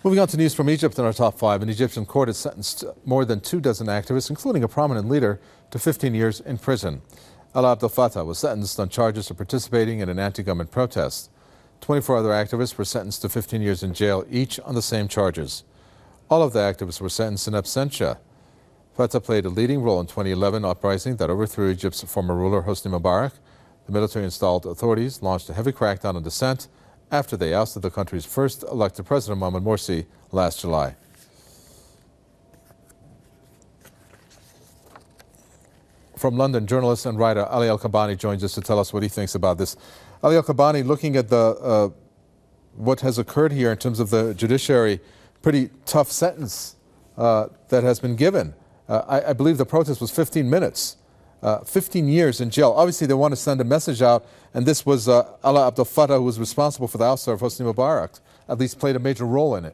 Moving on to news from Egypt in our top five. An Egyptian court has sentenced more than 24 activists, including a prominent leader, to 15 years in prison. Alaa Abdel Fattah was sentenced on charges of participating in an anti-government protest. 24 other activists were sentenced to 15 years in jail, each on the same charges. All of the activists were sentenced in absentia. Fattah played a leading role in 2011 uprising that overthrew Egypt's former ruler, Hosni Mubarak. The military-installed authorities launched a heavy crackdown on dissent after they ousted the country's first elected president, Mohamed Morsi, last July. From London, journalist and writer Ali Al-Kabani joins us to tell us what he thinks about this. Ali Al-Kabani, looking at what has occurred here in terms of the judiciary, pretty tough sentence that has been given. I believe the protest was 15 minutes. 15 years in jail. Obviously, they want to send a message out, and this was Alaa Abdel Fattah, who was responsible for the ouster of Hosni Mubarak, at least played a major role in it.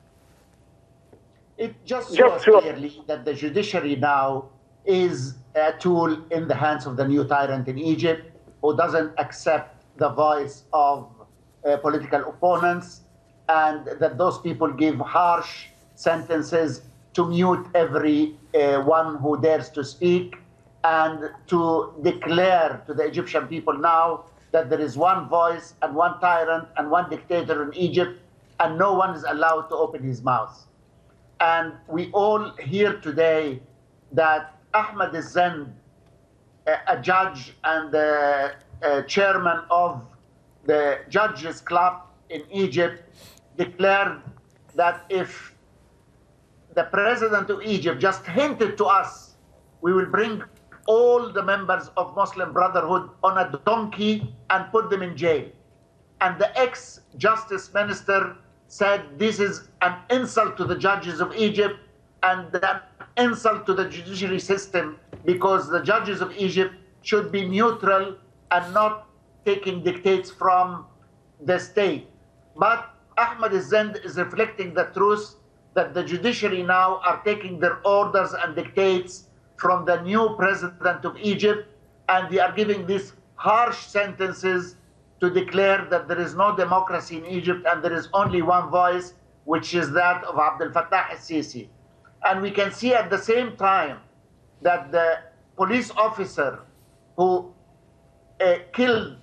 It just shows clearly that the judiciary now is a tool in the hands of the new tyrant in Egypt, who doesn't accept the voice of political opponents, and that those people give harsh sentences to mute every one who dares to speak, and to declare to the Egyptian people now that there is one voice and one tyrant and one dictator in Egypt, and no one is allowed to open his mouth. And we all hear today that Ahmed Zend, a judge and the chairman of the Judges Club in Egypt, declared that if the president of Egypt just hinted to us, we will bring all the members of Muslim Brotherhood on a donkey and put them in jail. And the ex-justice minister said this is an insult to the judges of Egypt and an insult to the judiciary system, because the judges of Egypt should be neutral and not taking dictates from the state. But Ahmed Zend is reflecting the truth that the judiciary now are taking their orders and dictates from the new president of Egypt, and they are giving these harsh sentences to declare that there is no democracy in Egypt and there is only one voice, which is that of Abdel Fattah al-Sisi. And we can see at the same time that the police officer who killed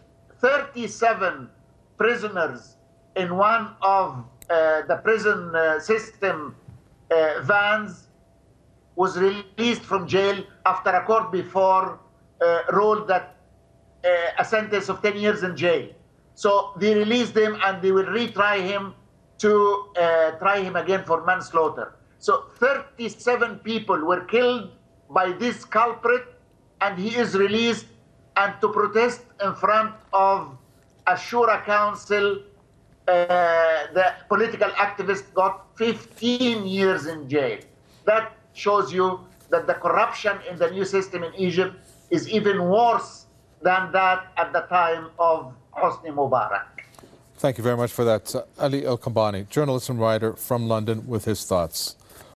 37 prisoners in one of the prison system vans was released from jail after a court before ruled that a sentence of 10 years in jail. So they released him and they will retry him to try him again for manslaughter. So 37 people were killed by this culprit, and he is released, and to protest in front of a Shura Council, the political activist got 15 years in jail. That shows you that the corruption in the new system in Egypt is even worse than that at the time of Hosni Mubarak. Thank you very much for that, Ali Al-Kabani, journalist and writer from London, with his thoughts.